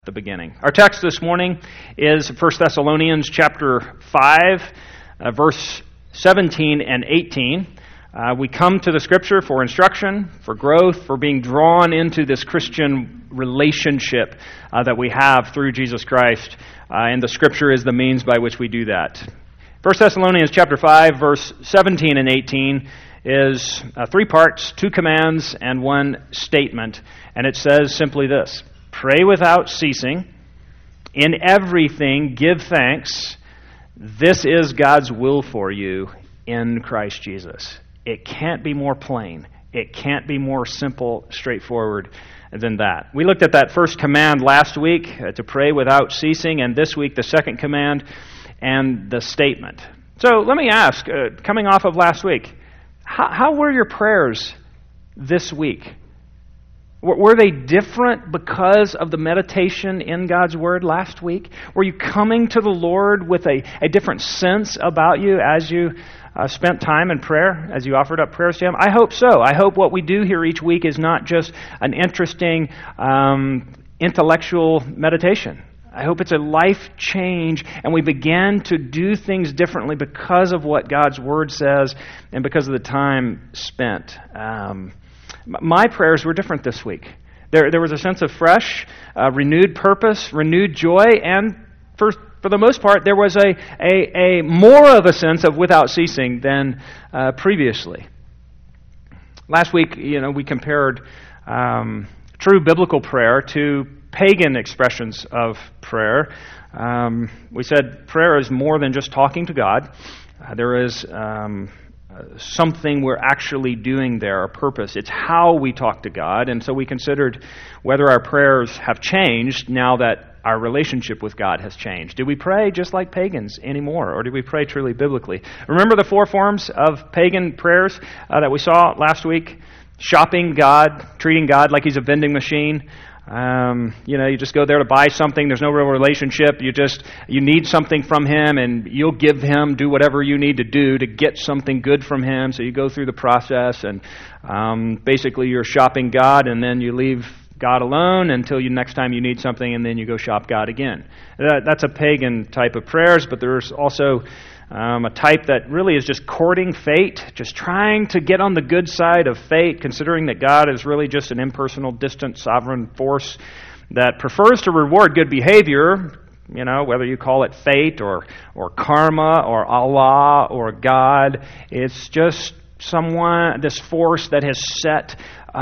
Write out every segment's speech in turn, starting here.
The beginning. Our text this morning is 1 Thessalonians chapter 5, verse 17 and 18. We come to the Scripture for instruction, for growth, for being drawn into this Christian relationship that we have through Jesus Christ, and the Scripture is the means by which we do that. 1 Thessalonians chapter 5, verse 17 and 18 is three parts, two commands, and one statement, and it says simply this: Pray without ceasing. In everything give thanks. This is God's will for you in Christ Jesus. It can't be more plain. It can't be more simple, straightforward than that. We looked at that first command last week, to pray without ceasing, and this week the second command and the statement. So let me ask, coming off of last week, how were your prayers this week? Were they different because of the meditation in God's Word last week? Were you coming to the Lord with a different sense about you as you spent time in prayer, as you offered up prayers to Him? I hope so. I hope what we do here each week is not just an interesting intellectual meditation. I hope it's a life change, and we begin to do things differently because of what God's Word says and because of the time spent. My prayers were different this week. There was a sense of fresh, renewed purpose, renewed joy, and for the most part, there was a more of a sense of without ceasing than previously. Last week, we compared true biblical prayer to pagan expressions of prayer. We said prayer is more than just talking to God. There is something we're actually doing there, a purpose. It's how we talk to God. And so we considered whether our prayers have changed now that our relationship with God has changed. Do we pray just like pagans anymore, or do we pray truly biblically? Remember the four forms of pagan prayers that we saw last week? Shopping God, treating God like He's a vending machine. You just go there to buy something. There's no real relationship. You need something from Him, and you'll give Him, do whatever you need to do to get something good from Him. So you go through the process, and basically you're shopping God, and then you leave God alone until next time you need something, and then you go shop God again. That's a pagan type of prayers, but there's also a type that really is just courting fate, just trying to get on the good side of fate, considering that God is really just an impersonal, distant, sovereign force that prefers to reward good behavior, whether you call it fate or karma or Allah or God. It's just this force that has set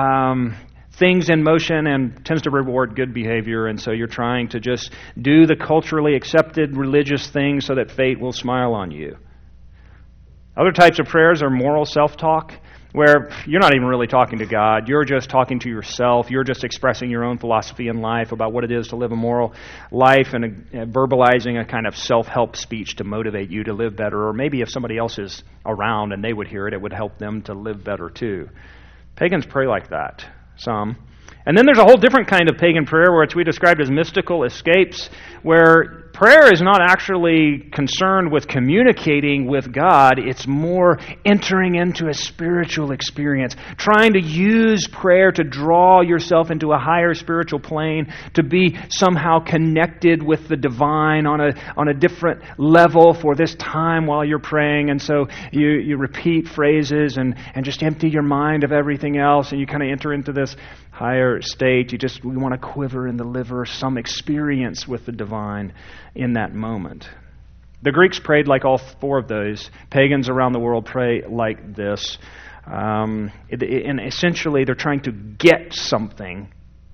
things in motion and tends to reward good behavior, and so you're trying to just do the culturally accepted religious things so that fate will smile on you. Other types of prayers are moral self-talk, where you're not even really talking to God. You're just talking to yourself. You're just expressing your own philosophy in life about what it is to live a moral life and verbalizing a kind of self-help speech to motivate you to live better, or maybe if somebody else is around and they would hear it, it would help them to live better too. Pagans pray like that. Some. And then there's a whole different kind of pagan prayer, which we described as mystical escapes, where prayer is not actually concerned with communicating with God. It's more entering into a spiritual experience, trying to use prayer to draw yourself into a higher spiritual plane, to be somehow connected with the divine on a different level for this time while you're praying. And so you repeat phrases and just empty your mind of everything else, and you kind of enter into this higher state. We want to quiver in the liver, some experience with the divine in that moment. The Greeks prayed like all four of those. Pagans around the world pray like this. And essentially, they're trying to get something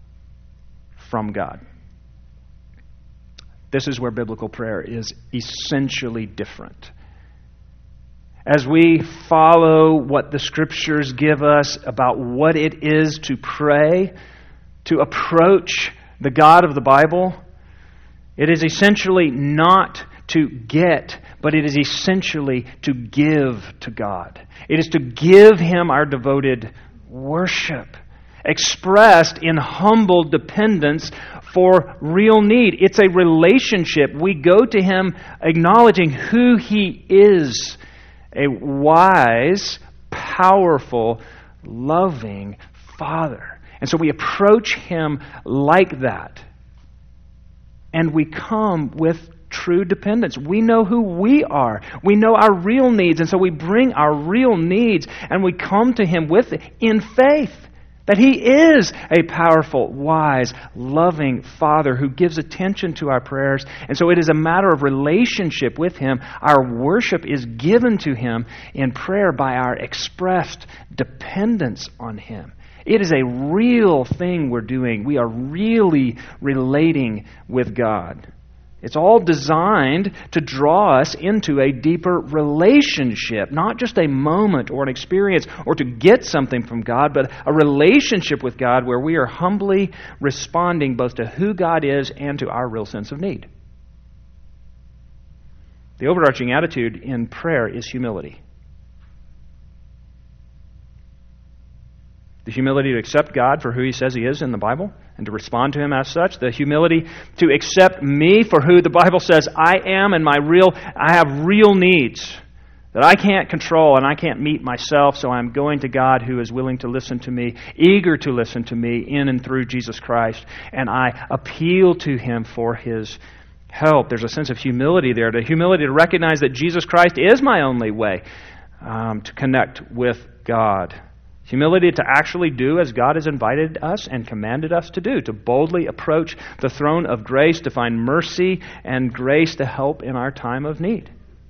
from God. This is where biblical prayer is essentially different. As we follow what the Scriptures give us about what it is to pray, to approach the God of the Bible, it is essentially not to get, but it is essentially to give to God. It is to give Him our devoted worship, expressed in humble dependence for real need. It's a relationship. We go to Him acknowledging who He is. A wise, powerful, loving Father. And so we approach Him like that. and we come with true dependence. We know who we are. We know our real needs, and so we bring our real needs and we come to Him with it in faith that He is a powerful, wise, loving Father who gives attention to our prayers. And so it is a matter of relationship with Him. Our worship is given to Him in prayer by our expressed dependence on Him. It is a real thing we're doing. We are really relating with God. It's all designed to draw us into a deeper relationship, not just a moment or an experience or to get something from God, but a relationship with God where we are humbly responding both to who God is and to our real sense of need. The overarching attitude in prayer is humility. The humility to accept God for who He says He is in the Bible and to respond to Him as such. The humility to accept me for who the Bible says I am and I have real needs that I can't control and I can't meet myself, so I'm going to God who is willing to listen to me, eager to listen to me in and through Jesus Christ, and I appeal to Him for His help. There's a sense of humility there, the humility to recognize that Jesus Christ is my only way to connect with God. Humility to actually do as God has invited us and commanded us to do, to boldly approach the throne of grace, to find mercy and grace to help in our time of need.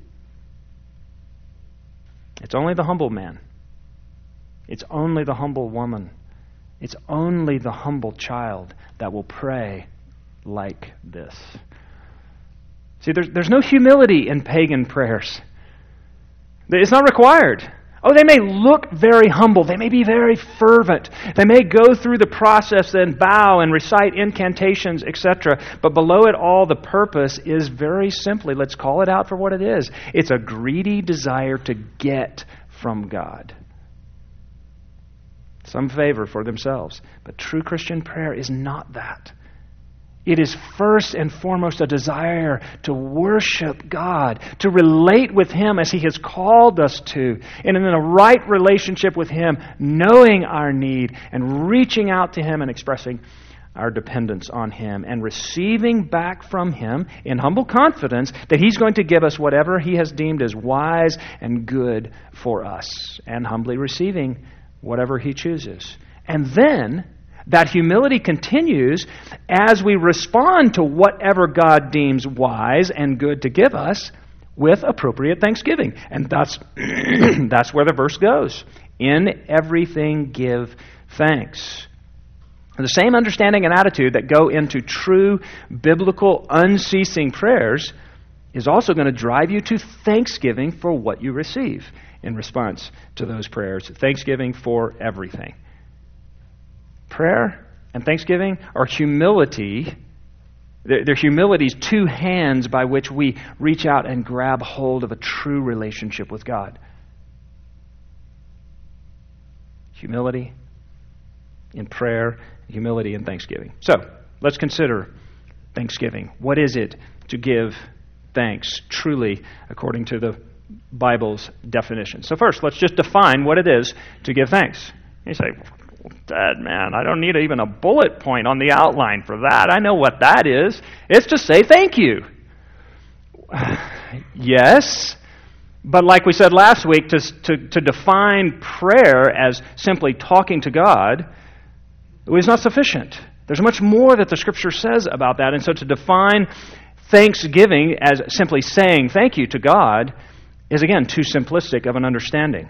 It's only the humble man. It's only the humble woman. It's only the humble child that will pray like this. See, there's no humility in pagan prayers. It's not required. Oh, they may look very humble. They may be very fervent. They may go through the process and bow and recite incantations, etc. But below it all, the purpose is very simply, let's call it out for what it is. It's a greedy desire to get from God some favor for themselves. But true Christian prayer is not that. It is first and foremost a desire to worship God, to relate with Him as He has called us to, and in a right relationship with Him, knowing our need and reaching out to Him and expressing our dependence on Him and receiving back from Him in humble confidence that He's going to give us whatever He has deemed as wise and good for us, and humbly receiving whatever He chooses. And then that humility continues as we respond to whatever God deems wise and good to give us with appropriate thanksgiving. And that's where the verse goes. In everything give thanks. The same understanding and attitude that go into true biblical unceasing prayers is also going to drive you to thanksgiving for what you receive in response to those prayers. Thanksgiving for everything. Prayer and thanksgiving are humility. They're humility's two hands by which we reach out and grab hold of a true relationship with God. Humility in prayer, humility in thanksgiving. So, let's consider thanksgiving. What is it to give thanks truly according to the Bible's definition? So first, let's just define what it is to give thanks. You say, Dad, man, I don't need even a bullet point on the outline for that. I know what that is. It's to say thank you. Yes, but like we said last week, to define prayer as simply talking to God is not sufficient. There's much more that the Scripture says about that. And so to define thanksgiving as simply saying thank you to God is, again, too simplistic of an understanding.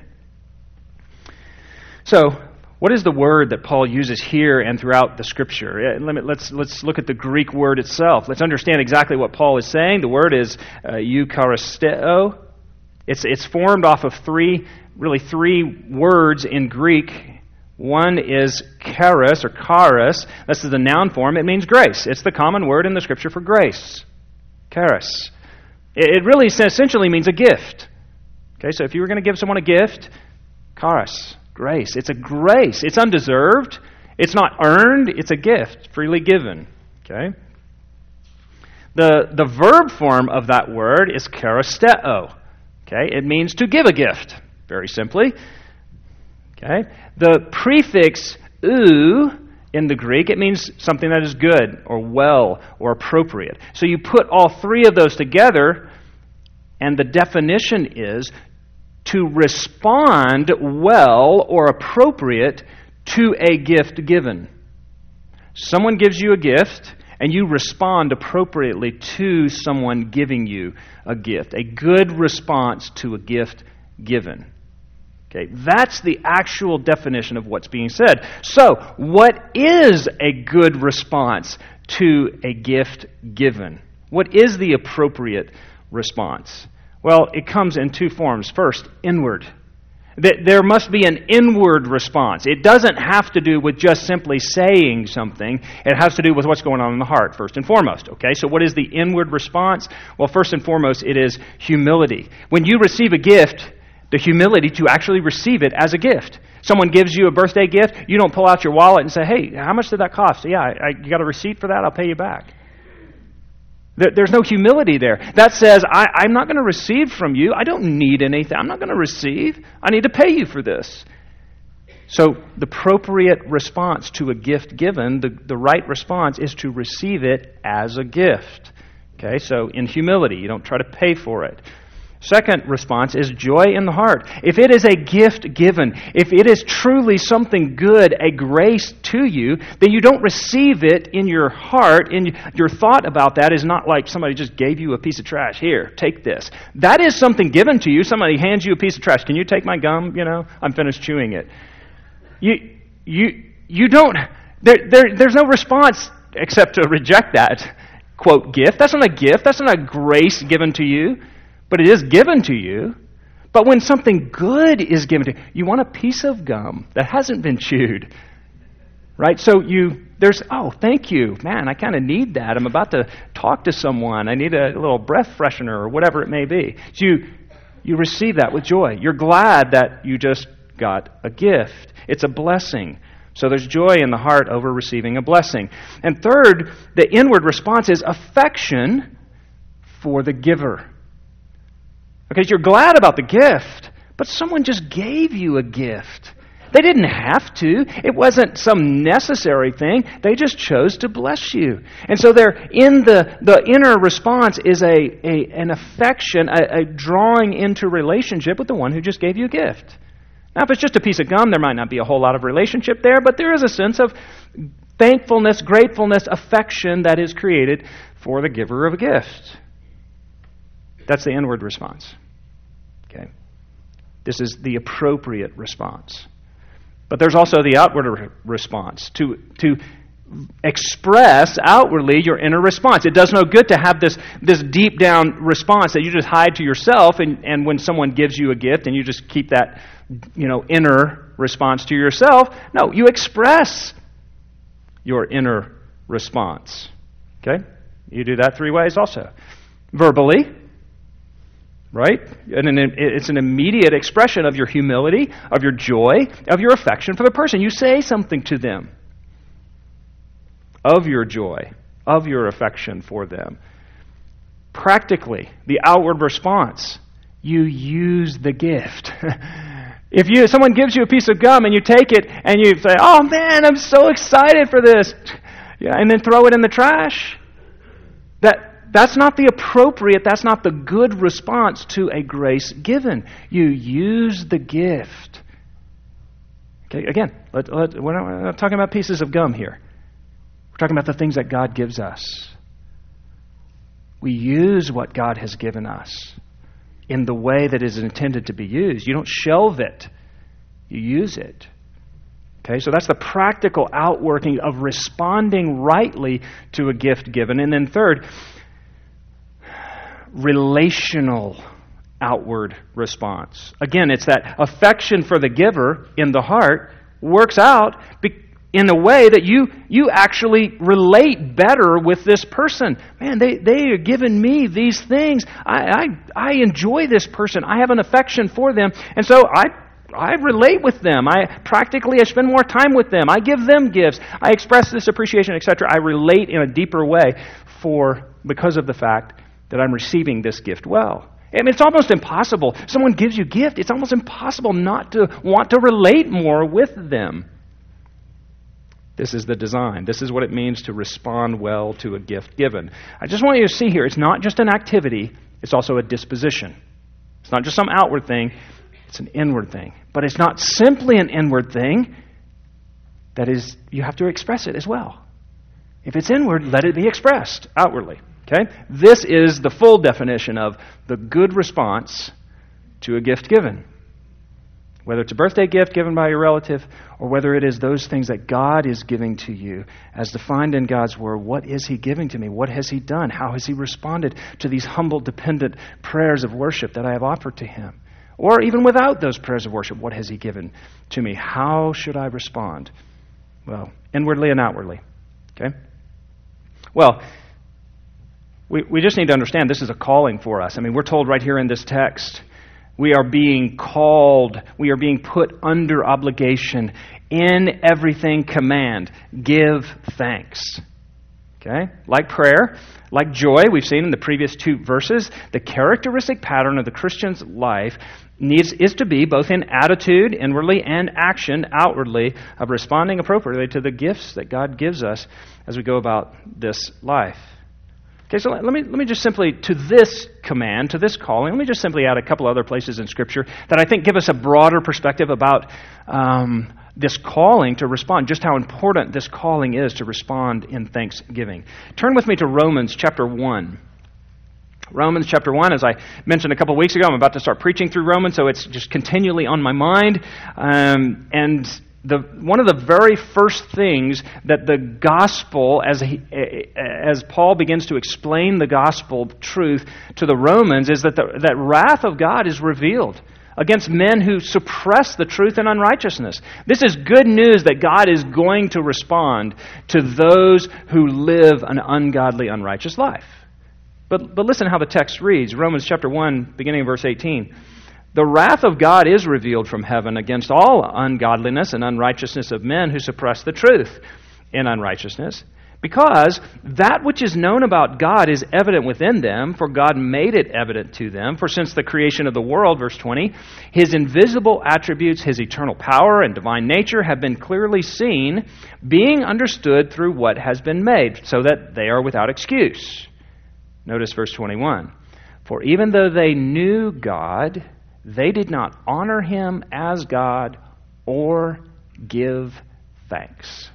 So, what is the word that Paul uses here and throughout the Scripture? Let's look at the Greek word itself. Let's understand exactly what Paul is saying. The word is eucharisteo. It's formed off of three words in Greek. One is charis or charis. This is the noun form. It means grace. It's the common word in the Scripture for grace. Charis. It really essentially means a gift. Okay, so if you were going to give someone a gift, charis. Grace. It's a grace. It's undeserved. It's not earned. It's a gift, freely given. Okay? The verb form of that word is charisteo. Okay? It means to give a gift, very simply. Okay? The prefix ou In the Greek, it means something that is good or well or appropriate. So you put all three of those together, and the definition is to respond well or appropriate to a gift given. Someone gives you a gift, and you respond appropriately to someone giving you a gift. A good response to a gift given. Okay, that's the actual definition of what's being said. So, what is a good response to a gift given? What is the appropriate response? Well, it comes in two forms. First, inward. There must be an inward response. It doesn't have to do with just simply saying something. It has to do with what's going on in the heart, first and foremost. Okay, so what is the inward response? Well, first and foremost, it is humility. When you receive a gift, the humility to actually receive it as a gift. Someone gives you a birthday gift, you don't pull out your wallet and say, hey, how much did that cost? Yeah, you got a receipt for that? I'll pay you back. There's no humility there. That says, I'm not going to receive from you. I don't need anything. I'm not going to receive. I need to pay you for this. So the appropriate response to a gift given, the right response is to receive it as a gift. Okay, so in humility, you don't try to pay for it. Second response is joy in the heart. If it is a gift given, if it is truly something good, a grace to you, then you don't receive it in your heart, and your thought about that is not like somebody just gave you a piece of trash. Here, take this. That is something given to you. Somebody hands you a piece of trash. Can you take my gum? I'm finished chewing it. You don't, there's no response except to reject that, quote, gift. That's not a gift. That's not a grace given to you. But it is given to you. But when something good is given to you, you want a piece of gum that hasn't been chewed. Right? So thank you. Man, I kind of need that. I'm about to talk to someone. I need a little breath freshener or whatever it may be. So you receive that with joy. You're glad that you just got a gift. It's a blessing. So there's joy in the heart over receiving a blessing. And third, the inward response is affection for the giver. Okay, so you're glad about the gift, but someone just gave you a gift. They didn't have to. It wasn't some necessary thing. They just chose to bless you. And so there, in the inner response is an affection, a drawing into relationship with the one who just gave you a gift. Now, if it's just a piece of gum, there might not be a whole lot of relationship there, but there is a sense of thankfulness, gratefulness, affection that is created for the giver of a gift. That's the inward response. Okay? This is the appropriate response. But there's also the outward response, to express outwardly your inner response. It does no good to have this deep down response that you just hide to yourself, and when someone gives you a gift and you just keep that inner response to yourself. No, you express your inner response. Okay? You do that three ways also. Verbally, right? And it's an immediate expression of your humility, of your joy, of your affection for the person. You say something to them of your joy, of your affection for them. Practically, the outward response, you use the gift. If someone gives you a piece of gum and you take it and you say, oh man, I'm so excited for this, and then throw it in the trash, that's not the appropriate, that's not the good response to a grace given. You use the gift. Okay, again, we're not talking about pieces of gum here. We're talking about the things that God gives us. We use what God has given us in the way that is intended to be used. You don't shelve it. You use it. Okay, so that's the practical outworking of responding rightly to a gift given. And then third, relational outward response. Again, it's that affection for the giver in the heart works out in a way that you actually relate better with this person. Man, they are giving me these things. I enjoy this person. I have an affection for them. And so I relate with them. I spend more time with them. I give them gifts. I express this appreciation, etc. I relate in a deeper way because of the fact that I'm receiving this gift well. I mean, it's almost impossible. Someone gives you a gift. It's almost impossible not to want to relate more with them. This is the design. This is what it means to respond well to a gift given. I just want you to see here, it's not just an activity, it's also a disposition. It's not just some outward thing, it's an inward thing. But it's not simply an inward thing. That is, you have to express it as well. If it's inward, let it be expressed outwardly. Okay? This is the full definition of the good response to a gift given. Whether it's a birthday gift given by your relative, or whether it is those things that God is giving to you, as defined in God's Word. What is He giving to me? What has He done? How has He responded to these humble, dependent prayers of worship that I have offered to Him? Or even without those prayers of worship, what has He given to me? How should I respond? Well, inwardly and outwardly. Okay? Well, we just need to understand this is a calling for us. I mean, we're told right here in this text, we are being called, we are being put under obligation. In everything command, give thanks. Okay? Like prayer, like joy, we've seen in the previous 2 verses, the characteristic pattern of the Christian's life is to be both in attitude inwardly and action outwardly of responding appropriately to the gifts that God gives us as we go about this life. Okay, so let me just simply, to this command, to this calling, let me just simply add a couple other places in Scripture that I think give us a broader perspective about this calling to respond, just how important this calling is to respond in thanksgiving. Turn with me to Romans chapter 1. Romans chapter 1, as I mentioned a couple of weeks ago, I'm about to start preaching through Romans, so it's just continually on my mind. And one of the very first things that the gospel, as Paul begins to explain the gospel truth to the Romans, is that that wrath of God is revealed against men who suppress the truth in unrighteousness. This is good news that God is going to respond to those who live an ungodly, unrighteous life. But listen how the text reads, Romans chapter 1, beginning of verse 18. The wrath of God is revealed from heaven against all ungodliness and unrighteousness of men who suppress the truth in unrighteousness, because that which is known about God is evident within them, for God made it evident to them. For since the creation of the world, verse 20, His invisible attributes, His eternal power and divine nature have been clearly seen, being understood through what has been made, so that they are without excuse. Notice verse 21. For even though they knew God, they did not honor Him as God or give thanks.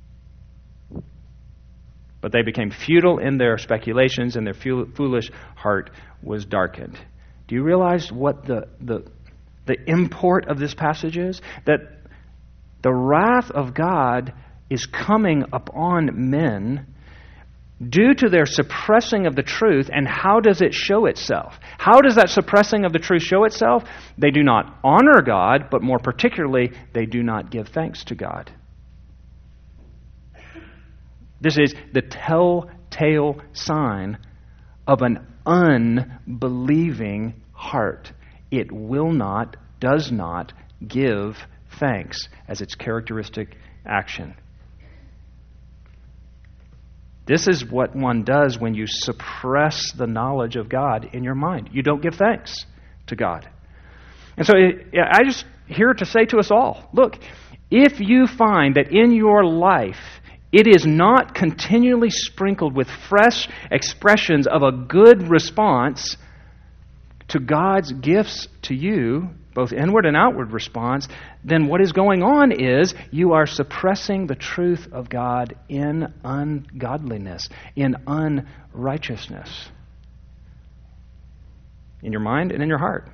But they became futile in their speculations, and their foolish heart was darkened. Do you realize what the import of this passage is? That the wrath of God is coming upon men due to their suppressing of the truth. And how does it show itself? How does that suppressing of the truth show itself? They do not honor God, but more particularly, they do not give thanks to God. This is the telltale sign of an unbelieving heart. It will not, does not give thanks as its characteristic action. This is what one does when you suppress the knowledge of God in your mind. You don't give thanks to God. And so I just here to say to us all, look, if you find that in your life it is not continually sprinkled with fresh expressions of a good response to God's gifts to you, both inward and outward response, then what is going on is you are suppressing the truth of God in ungodliness, in unrighteousness, in your mind and in your heart.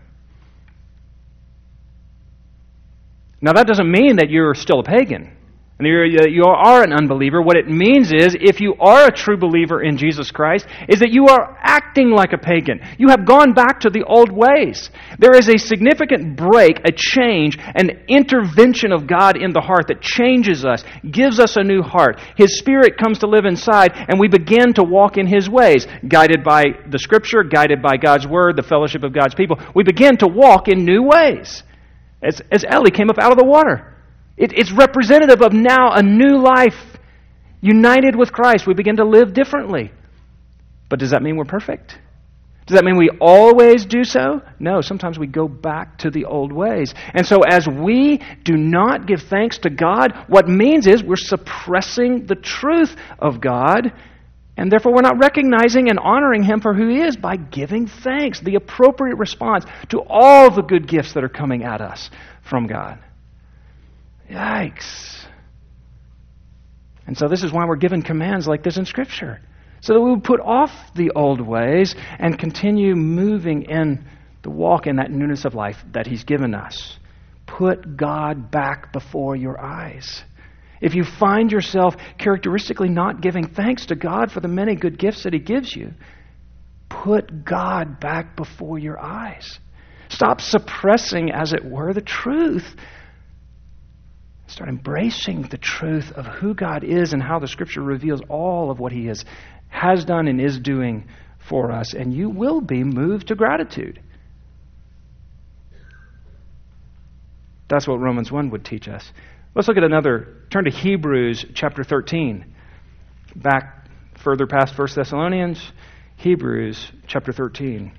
Now that doesn't mean that you're still a pagan. And you are an unbeliever. What it means is, if you are a true believer in Jesus Christ, is that you are acting like a pagan. You have gone back to the old ways. There is a significant break, a change, an intervention of God in the heart that changes us, gives us a new heart. His Spirit comes to live inside, and we begin to walk in His ways, guided by the Scripture, guided by God's Word, the fellowship of God's people. We begin to walk in new ways. As Ellie came up out of the water. It's representative of now a new life. United with Christ, we begin to live differently. But does that mean we're perfect? Does that mean we always do so? No, sometimes we go back to the old ways. And so as we do not give thanks to God, what it means is we're suppressing the truth of God, and therefore we're not recognizing and honoring Him for who He is by giving thanks, the appropriate response to all the good gifts that are coming at us from God. Yikes. And so this is why we're given commands like this in Scripture, so that we would put off the old ways and continue moving in the walk in that newness of life that He's given us. Put God back before your eyes. If you find yourself characteristically not giving thanks to God for the many good gifts that He gives you, put God back before your eyes. Stop suppressing, as it were, the truth. Start embracing the truth of who God is and how the Scripture reveals all of what He has done and is doing for us, and you will be moved to gratitude. That's what Romans 1 would teach us. Let's look at turn to Hebrews chapter 13. Back further past 1 Thessalonians, Hebrews chapter 13.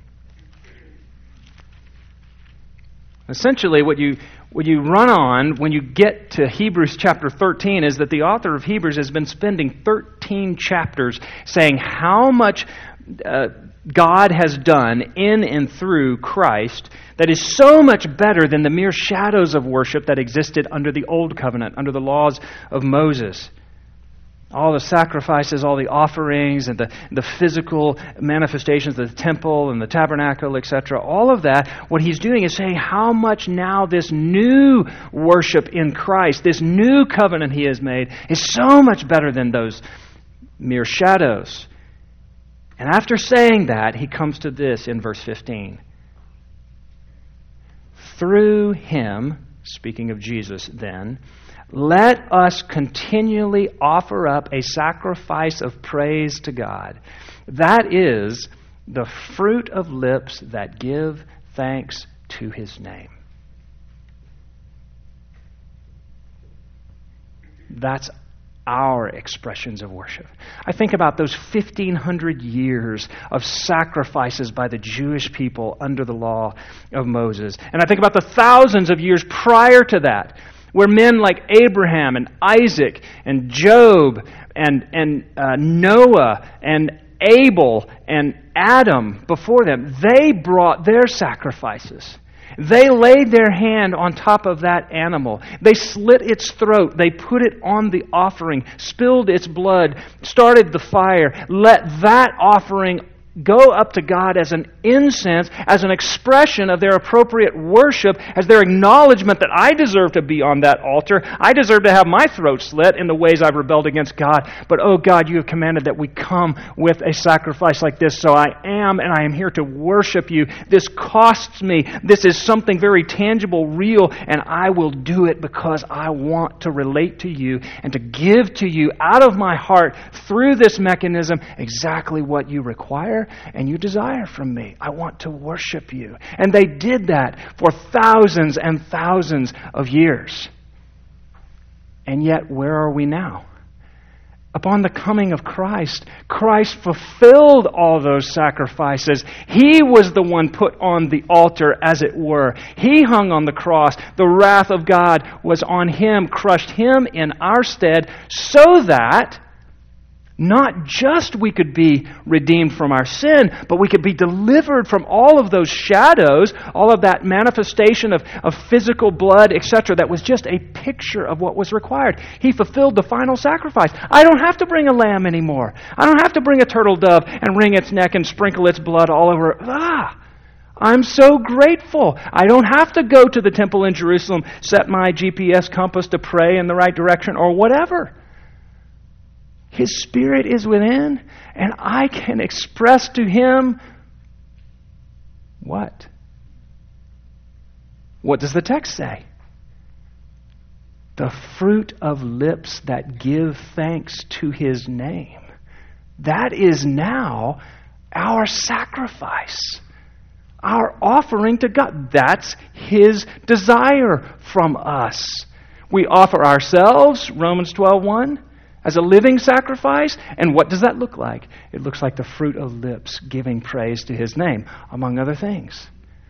Essentially, what you run on when you get to Hebrews chapter 13 is that the author of Hebrews has been spending 13 chapters saying how much God has done in and through Christ that is so much better than the mere shadows of worship that existed under the old covenant, under the laws of Moses. All the sacrifices, all the offerings, and the physical manifestations of the temple and the tabernacle, etc., all of that, what he's doing is saying how much now this new worship in Christ, this new covenant He has made, is so much better than those mere shadows. And after saying that, he comes to this in verse 15. Through Him, speaking of Jesus then, let us continually offer up a sacrifice of praise to God. That is the fruit of lips that give thanks to His name. That's our expressions of worship. I think about those 1,500 years of sacrifices by the Jewish people under the law of Moses. And I think about the thousands of years prior to that, where men like Abraham and Isaac and Job and Noah and Abel and Adam before them, they brought their sacrifices. They laid their hand on top of that animal. They slit its throat. They put it on the offering, spilled its blood, started the fire. Let that offering go up to God as an incense, as an expression of their appropriate worship, as their acknowledgement that I deserve to be on that altar. I deserve to have my throat slit in the ways I've rebelled against God. But, oh God, You have commanded that we come with a sacrifice like this, so I am here to worship You. This costs me. This is something very tangible, real, and I will do it because I want to relate to You and to give to You out of my heart through this mechanism exactly what You require and You desire from me. I want to worship You. And they did that for thousands and thousands of years. And yet, where are we now? Upon the coming of Christ, Christ fulfilled all those sacrifices. He was the one put on the altar, as it were. He hung on the cross. The wrath of God was on Him, crushed Him in our stead, so that not just we could be redeemed from our sin, but we could be delivered from all of those shadows, all of that manifestation of physical blood, etc., that was just a picture of what was required. He fulfilled the final sacrifice. I don't have to bring a lamb anymore. I don't have to bring a turtle dove and wring its neck and sprinkle its blood all over. I'm so grateful. I don't have to go to the temple in Jerusalem, set my GPS compass to pray in the right direction or whatever. His Spirit is within, and I can express to Him what? What does the text say? The fruit of lips that give thanks to His name. That is now our sacrifice, our offering to God. That's His desire from us. We offer ourselves, Romans 12:1. as a living sacrifice. And what does that look like? It looks like the fruit of lips giving praise to His name, among other things.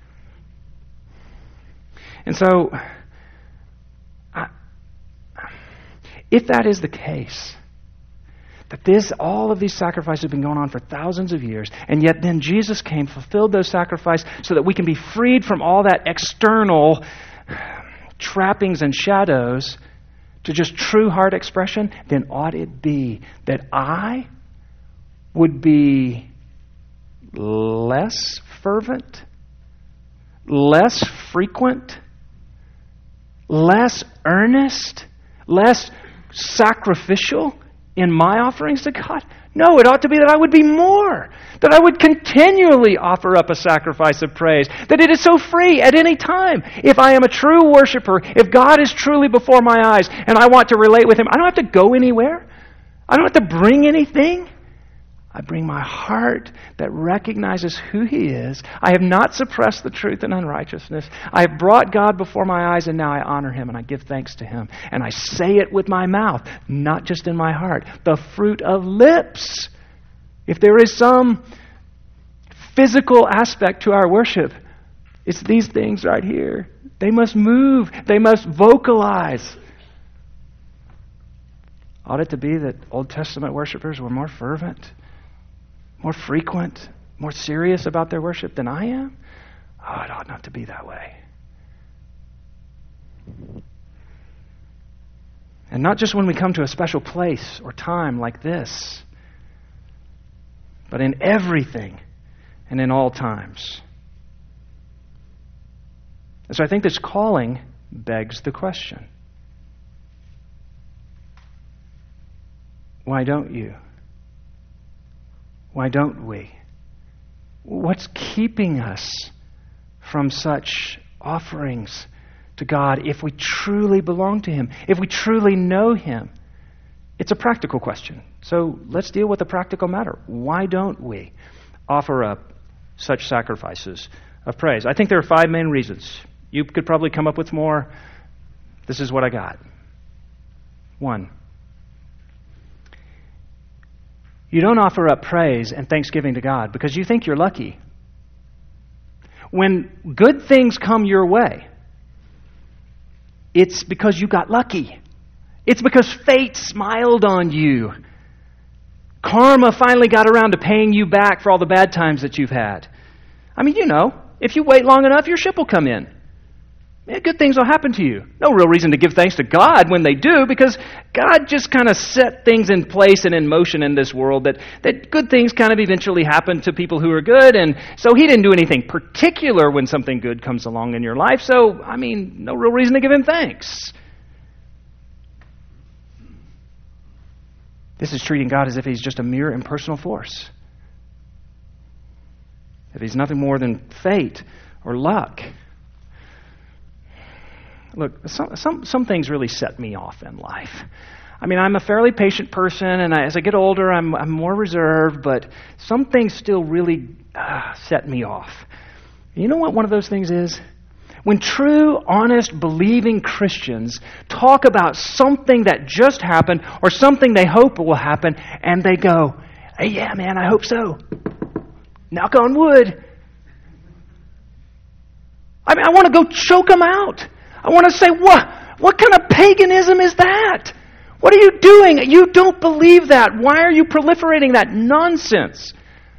And so, if that is the case, that all of these sacrifices have been going on for thousands of years, and yet then Jesus came, fulfilled those sacrifices so that we can be freed from all that external trappings and shadows to just true heart expression, then ought it be that I would be less fervent, less frequent, less earnest, less sacrificial in my offerings to God? No, it ought to be that I would be more, that I would continually offer up a sacrifice of praise, that it is so free at any time. If I am a true worshiper, if God is truly before my eyes and I want to relate with Him, I don't have to go anywhere. I don't have to bring anything. I bring my heart that recognizes who He is. I have not suppressed the truth in unrighteousness. I have brought God before my eyes, and now I honor Him and I give thanks to Him. And I say it with my mouth, not just in my heart. The fruit of lips. If there is some physical aspect to our worship, it's these things right here. They must move. They must vocalize. Ought it to be that Old Testament worshipers were more fervent, more frequent, more serious about their worship than I am? Oh, it ought not to be that way. And not just when we come to a special place or time like this, but in everything and in all times. And so I think this calling begs the question, why don't you? Why don't we? What's keeping us from such offerings to God if we truly belong to Him, if we truly know Him? It's a practical question. So let's deal with the practical matter. Why don't we offer up such sacrifices of praise? I think there are 5 main reasons. You could probably come up with more. This is what I got. 1. You don't offer up praise and thanksgiving to God because you think you're lucky. When good things come your way, it's because you got lucky. It's because fate smiled on you. Karma finally got around to paying you back for all the bad times that you've had. I mean, if you wait long enough, your ship will come in. Good things will happen to you. No real reason to give thanks to God when they do, because God just kind of set things in place and in motion in this world that good things kind of eventually happen to people who are good, and so He didn't do anything particular when something good comes along in your life, so, no real reason to give Him thanks. This is treating God as if He's just a mere impersonal force. If He's nothing more than fate or luck. Look, some things really set me off in life. I'm a fairly patient person, and as I get older, I'm more reserved, but some things still really set me off. You know what one of those things is? When true, honest, believing Christians talk about something that just happened or something they hope will happen, and they go, "Hey, yeah, man, I hope so. Knock on wood." I want to go choke them out. I want to say, what kind of paganism is that? What are you doing? You don't believe that. Why are you proliferating that nonsense?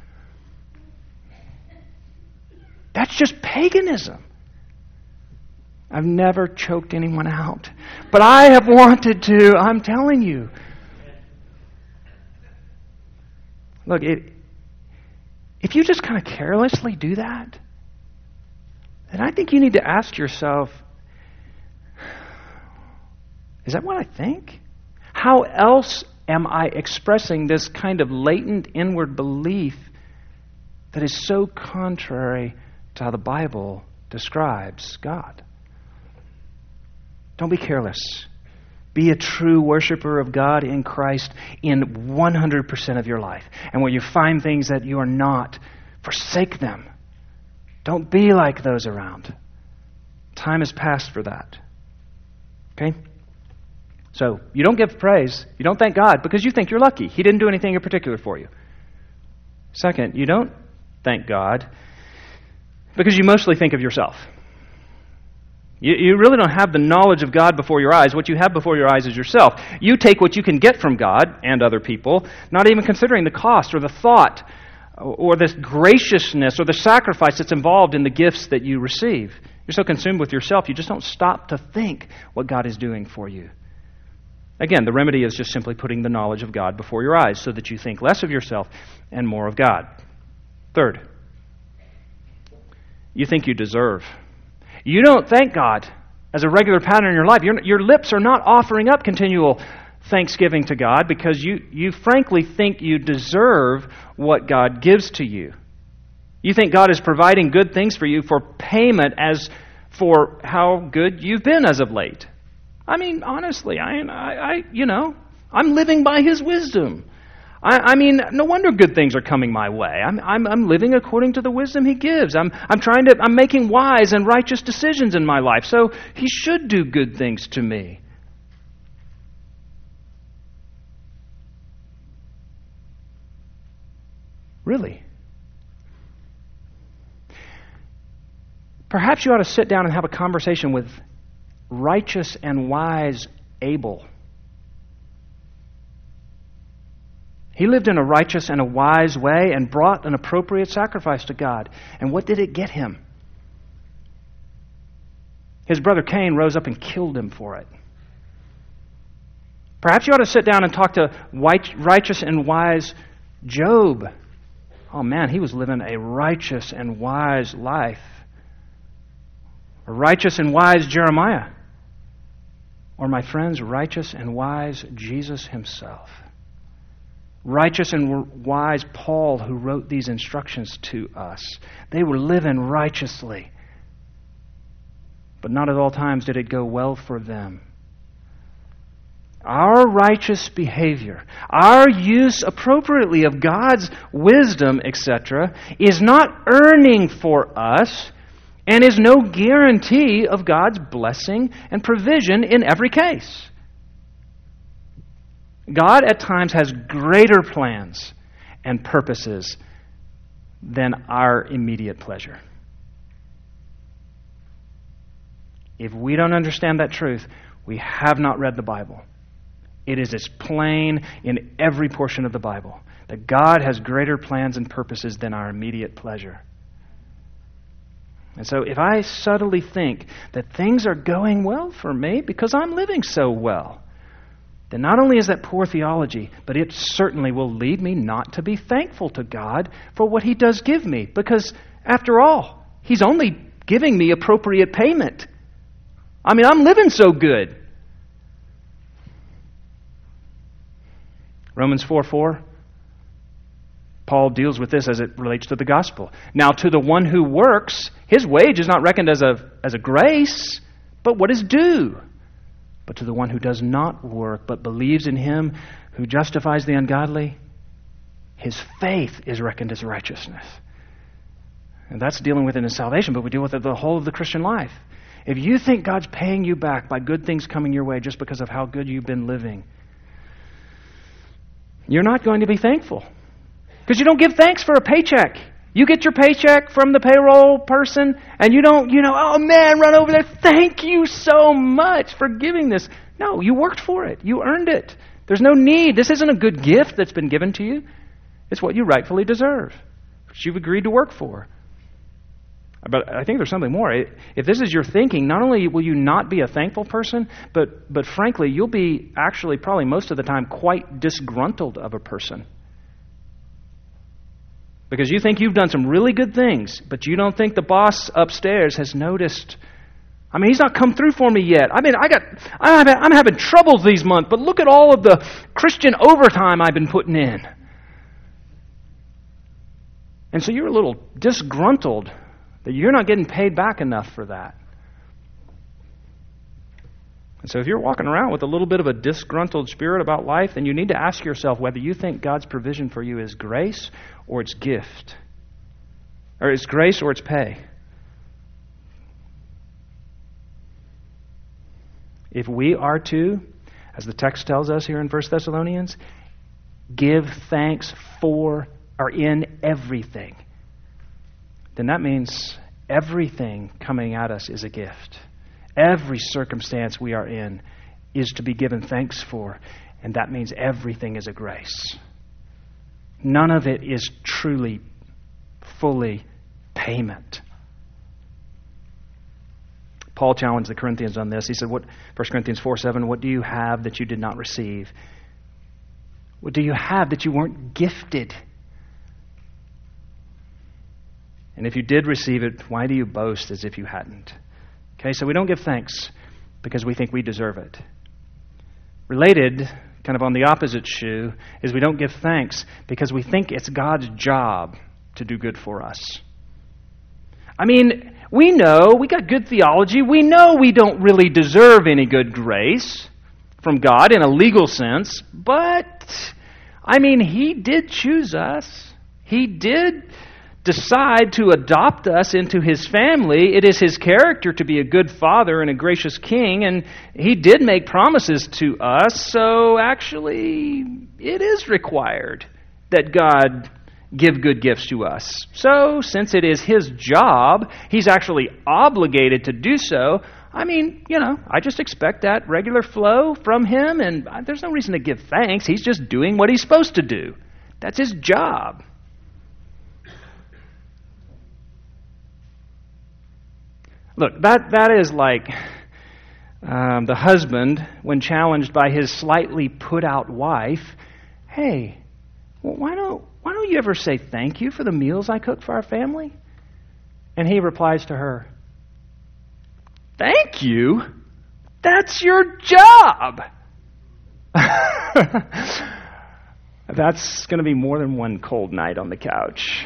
That's just paganism. I've never choked anyone out, but I have wanted to, I'm telling you. Look, if you just kind of carelessly do that, then I think you need to ask yourself, is that what I think? How else am I expressing this kind of latent inward belief that is so contrary to how the Bible describes God? Don't be careless. Be a true worshiper of God in Christ in 100% of your life. And where you find things that you are not, forsake them. Don't be like those around. Time has passed for that. Okay? So you don't give praise, you don't thank God because you think you're lucky. He didn't do anything in particular for you. Second, you don't thank God because you mostly think of yourself. You really don't have the knowledge of God before your eyes. What you have before your eyes is yourself. You take what you can get from God and other people, not even considering the cost or the thought or the graciousness or the sacrifice that's involved in the gifts that you receive. You're so consumed with yourself, you just don't stop to think what God is doing for you. Again, the remedy is just simply putting the knowledge of God before your eyes so that you think less of yourself and more of God. Third, you think you deserve. You don't thank God as a regular pattern in your life. Your lips are not offering up continual thanksgiving to God because you frankly think you deserve what God gives to you. You think God is providing good things for you for payment as for how good you've been as of late. I mean, honestly, I'm living by His wisdom. I mean, no wonder good things are coming my way. I'm living according to the wisdom He gives. I'm making wise and righteous decisions in my life. So He should do good things to me. Really? Perhaps you ought to sit down and have a conversation with righteous and wise Abel. He lived in a righteous and a wise way and brought an appropriate sacrifice to God. And what did it get him? His brother Cain rose up and killed him for it. Perhaps you ought to sit down and talk to righteous and wise Job. Oh man, he was living a righteous and wise life. A righteous and wise Jeremiah. Or my friends, righteous and wise Jesus Himself. Righteous and wise Paul, who wrote these instructions to us. They were living righteously. But not at all times did it go well for them. Our righteous behavior, our use appropriately of God's wisdom, etc., is not earning for us and is no guarantee of God's blessing and provision in every case. God at times has greater plans and purposes than our immediate pleasure. If we don't understand that truth, we have not read the Bible. It is as plain in every portion of the Bible that God has greater plans and purposes than our immediate pleasure. And so if I subtly think that things are going well for me because I'm living so well, then not only is that poor theology, but it certainly will lead me not to be thankful to God for what He does give me. Because, after all, He's only giving me appropriate payment. I mean, I'm living so good. Romans 4:4, Paul deals with this as it relates to the gospel. Now, to the one who works, his wage is not reckoned as a grace, but what is due. But to the one who does not work, but believes in Him who justifies the ungodly, his faith is reckoned as righteousness. And that's dealing with it in salvation, but we deal with it the whole of the Christian life. If you think God's paying you back by good things coming your way just because of how good you've been living, you're not going to be thankful. Because you don't give thanks for a paycheck. You get your paycheck from the payroll person, and you don't, oh man, run over there. Thank you so much for giving this. No, you worked for it. You earned it. There's no need. This isn't a good gift that's been given to you. It's what you rightfully deserve, which you've agreed to work for. But I think there's something more. If this is your thinking, not only will you not be a thankful person, but frankly, you'll be actually probably most of the time quite disgruntled of a person. Because you think you've done some really good things, but you don't think the boss upstairs has noticed. I mean, he's not come through for me yet. I mean, I'm having troubles these months, but look at all of the Christian overtime I've been putting in. And so you're a little disgruntled that you're not getting paid back enough for that. And so if you're walking around with a little bit of a disgruntled spirit about life, then you need to ask yourself whether you think God's provision for you is grace or it's gift. Or it's grace or it's pay. If we are to as the text tells us here in 1 Thessalonians, give thanks for or in everything. Then that means everything coming at us is a gift. Every circumstance we are in is to be given thanks for, and that means everything is a grace. None of it is truly, fully payment. Paul challenged the Corinthians on this. He said, 1 Corinthians 4:7, what do you have that you did not receive? What do you have that you weren't gifted? And if you did receive it, why do you boast as if you hadn't? Okay, so we don't give thanks because we think we deserve it. Related, kind of on the opposite shoe, is we don't give thanks because we think it's God's job to do good for us. I mean, we know, we got good theology, we know we don't really deserve any good grace from God in a legal sense, but, I mean, He did choose us. He did decide to adopt us into His family. It is His character to be a good father and a gracious king, and He did make promises to us, so actually it is required that God give good gifts to us. So, since it is His job, He's actually obligated to do so. I mean, I just expect that regular flow from Him, and there's no reason to give thanks. He's just doing what He's supposed to do. That's His job. Look, that is like the husband, when challenged by his slightly put-out wife, hey, well, why don't you ever say thank you for the meals I cook for our family? And he replies to her, thank you? That's your job! That's going to be more than one cold night on the couch.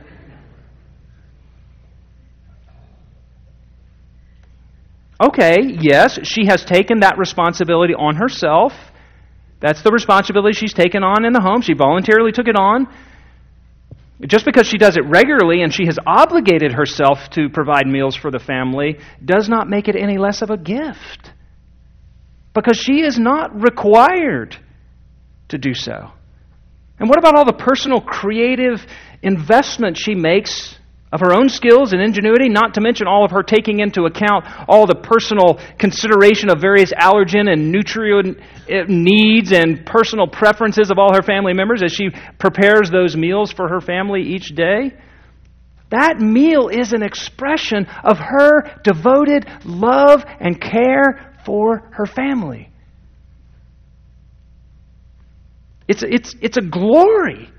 Okay, yes, she has taken that responsibility on herself. That's the responsibility she's taken on in the home. She voluntarily took it on. Just because she does it regularly and she has obligated herself to provide meals for the family does not make it any less of a gift. Because she is not required to do so. And what about all the personal creative investment she makes of her own skills and ingenuity, not to mention all of her taking into account all the personal consideration of various allergen and nutrient needs and personal preferences of all her family members as she prepares those meals for her family each day? That meal is an expression of her devoted love and care for her family. It's a glory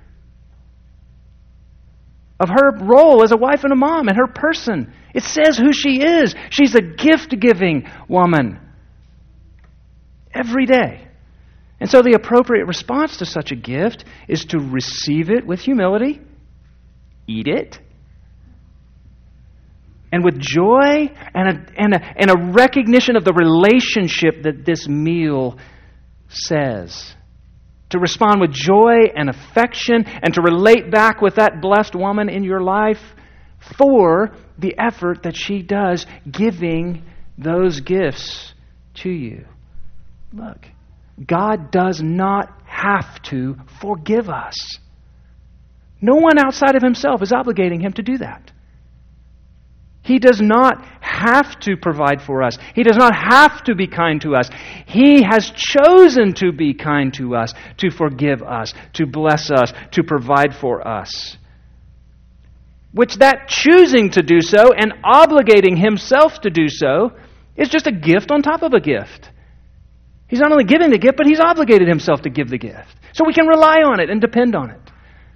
of her role as a wife and a mom and her person. It says who she is. She's a gift-giving woman every day. And so the appropriate response to such a gift is to receive it with humility, eat it, and with joy and a recognition of the relationship that this meal says. To respond with joy and affection and to relate back with that blessed woman in your life for the effort that she does giving those gifts to you. Look, God does not have to forgive us. No one outside of Himself is obligating Him to do that. He does not have to provide for us. He does not have to be kind to us. He has chosen to be kind to us, to forgive us, to bless us, to provide for us. Which that choosing to do so and obligating Himself to do so is just a gift on top of a gift. He's not only giving the gift, but He's obligated Himself to give the gift. So we can rely on it and depend on it.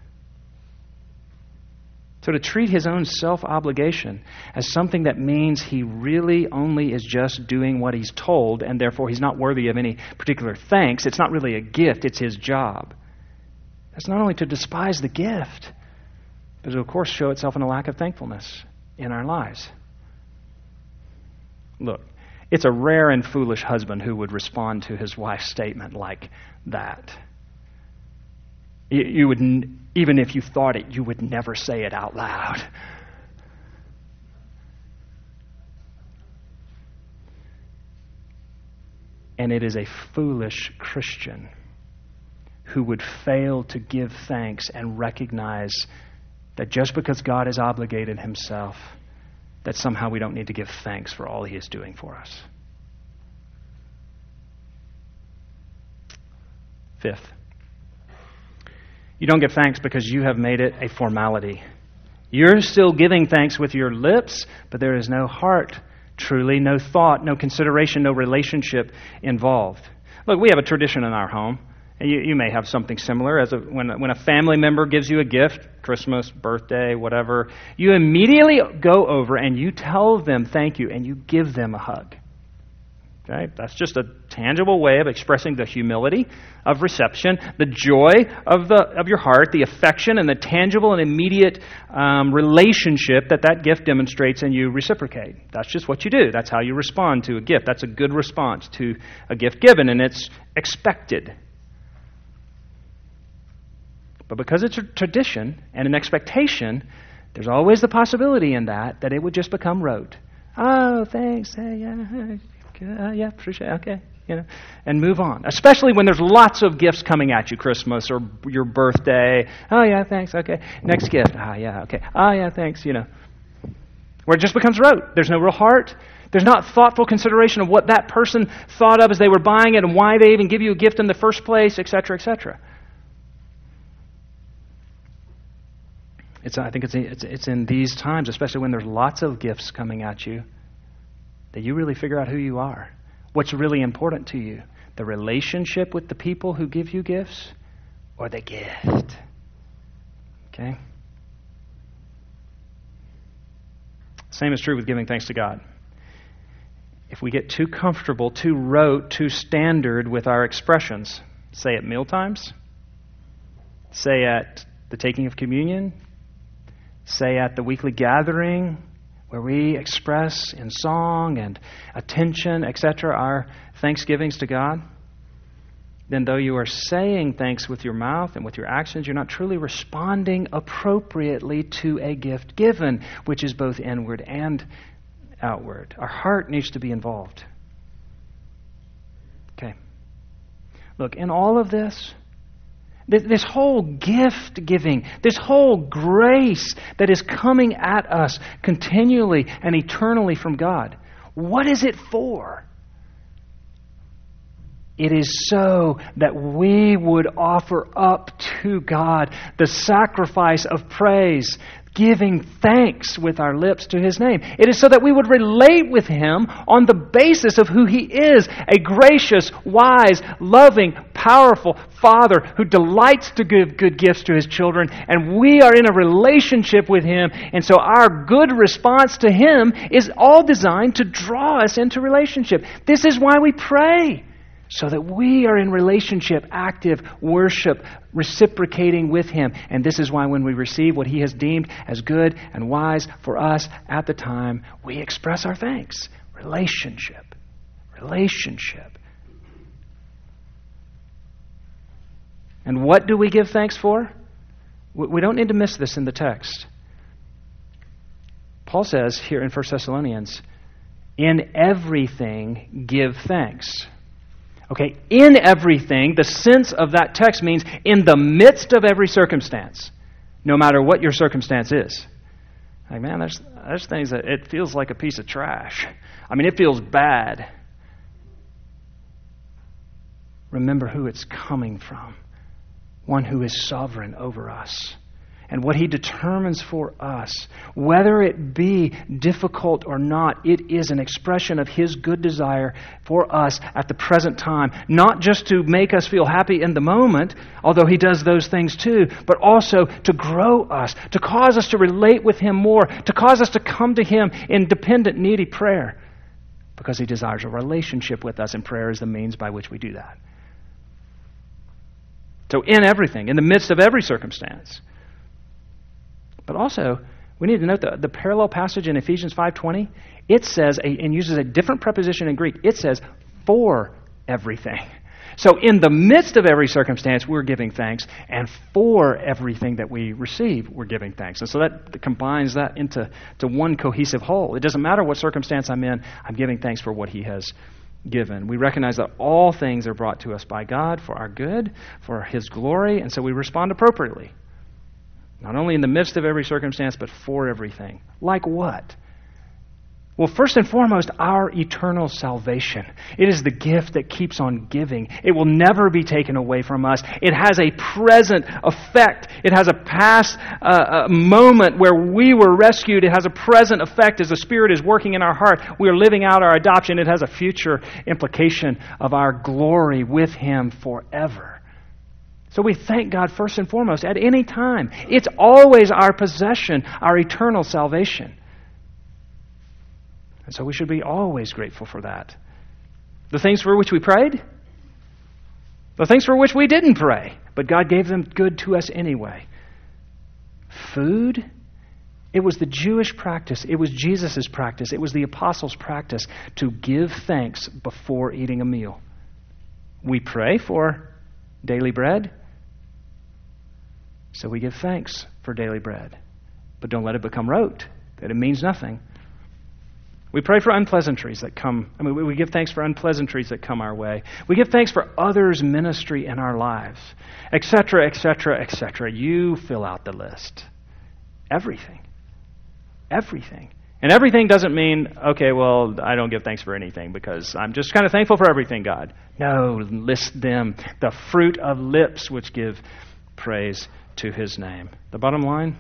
So to treat His own self-obligation as something that means He really only is just doing what He's told, and therefore He's not worthy of any particular thanks, it's not really a gift, it's His job. That's not only to despise the gift, but to, of course, show itself in a lack of thankfulness in our lives. Look, it's a rare and foolish husband who would respond to his wife's statement like that. You would, even if you thought it, you would never say it out loud. And it is a foolish Christian who would fail to give thanks and recognize that just because God has obligated himself, that somehow we don't need to give thanks for all he is doing for us. Fifth, you don't give thanks because you have made it a formality. You're still giving thanks with your lips, but there is no heart, truly, no thought, no consideration, no relationship involved. Look, we have a tradition in our home. You may have something similar. When a family member gives you a gift, Christmas, birthday, whatever, you immediately go over and you tell them thank you and you give them a hug. Okay? That's just a tangible way of expressing the humility of reception, the joy of your heart, the affection, and the tangible and immediate relationship that gift demonstrates, and you reciprocate. That's just what you do. That's how you respond to a gift. That's a good response to a gift given, and it's expected. But because it's a tradition and an expectation, there's always the possibility in that it would just become rote. Oh, thanks. Yeah, appreciate it. Okay. And move on. Especially when there's lots of gifts coming at you, Christmas or your birthday. Oh, yeah, thanks. Okay. Next gift. Ah, yeah, okay. Ah, yeah, thanks. Where it just becomes rote. There's no real heart. There's not thoughtful consideration of what that person thought of as they were buying it and why they even give you a gift in the first place, etc., etc. I think it's in these times, especially when there's lots of gifts coming at you, that you really figure out who you are. What's really important to you? The relationship with the people who give you gifts or the gift? Okay? Same is true with giving thanks to God. If we get too comfortable, too rote, too standard with our expressions, say at mealtimes, say at the taking of communion, say at the weekly gathering where we express in song and attention, etc., our thanksgivings to God, then though you are saying thanks with your mouth and with your actions, you're not truly responding appropriately to a gift given, which is both inward and outward. Our heart needs to be involved. Okay. Look, in all of this whole gift giving, this whole grace that is coming at us continually and eternally from God, what is it for? It is so that we would offer up to God the sacrifice of praise, giving thanks with our lips to His name. It is so that we would relate with Him on the basis of who He is, a gracious, wise, loving, powerful Father who delights to give good gifts to His children, and we are in a relationship with Him, and so our good response to Him is all designed to draw us into relationship. This is why we pray. So that we are in relationship, active worship, reciprocating with Him. And this is why when we receive what He has deemed as good and wise for us at the time, we express our thanks. Relationship. Relationship. And what do we give thanks for? We don't need to miss this in the text. Paul says here in 1 Thessalonians, in everything give thanks. Okay, in everything, the sense of that text means in the midst of every circumstance, no matter what your circumstance is. Like, man, there's things that it feels like a piece of trash. I mean, it feels bad. Remember who it's coming from. One who is sovereign over us. And what He determines for us, whether it be difficult or not, it is an expression of His good desire for us at the present time. Not just to make us feel happy in the moment, although He does those things too, but also to grow us, to cause us to relate with Him more, to cause us to come to Him in dependent, needy prayer, because He desires a relationship with us, and prayer is the means by which we do that. So in everything, in the midst of every circumstance. But also, we need to note the parallel passage in Ephesians 5:20. It says, and uses a different preposition in Greek. It says, for everything. So in the midst of every circumstance, we're giving thanks. And for everything that we receive, we're giving thanks. And so that combines that into one cohesive whole. It doesn't matter what circumstance I'm in. I'm giving thanks for what He has given. We recognize that all things are brought to us by God for our good, for His glory, and so we respond appropriately. Not only in the midst of every circumstance, but for everything. Like what? Well, first and foremost, our eternal salvation. It is the gift that keeps on giving. It will never be taken away from us. It has a present effect. It has a past moment where we were rescued. It has a present effect as the Spirit is working in our heart. We are living out our adoption. It has a future implication of our glory with Him forever. So we thank God first and foremost at any time. It's always our possession, our eternal salvation. And so we should be always grateful for that. The things for which we prayed, the things for which we didn't pray, but God gave them good to us anyway. Food, it was the Jewish practice, it was Jesus' practice, it was the apostles' practice to give thanks before eating a meal. We pray for daily bread, so we give thanks for daily bread. But don't let it become rote, that it means nothing. We pray for unpleasantries that come. We give thanks for unpleasantries that come our way. We give thanks for others' ministry in our lives, etc., etc., etc. You fill out the list. Everything. Everything. And everything doesn't mean, okay, well, I don't give thanks for anything because I'm just kind of thankful for everything, God. No, list them. The fruit of lips which give praise to His name. The bottom line,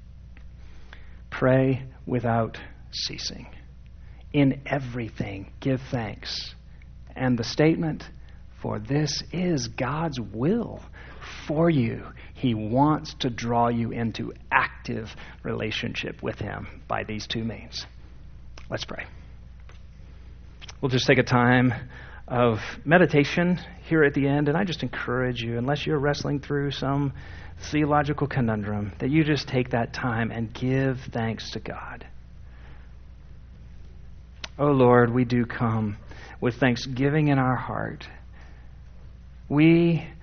pray without ceasing. In everything, give thanks. And the statement, for this is God's will for you. He wants to draw you into active relationship with Him by these two means. Let's pray. We'll just take a time of meditation here at the end, and I just encourage you, unless you're wrestling through some theological conundrum, that you just take that time and give thanks to God. Oh Lord, we do come with thanksgiving in our heart. We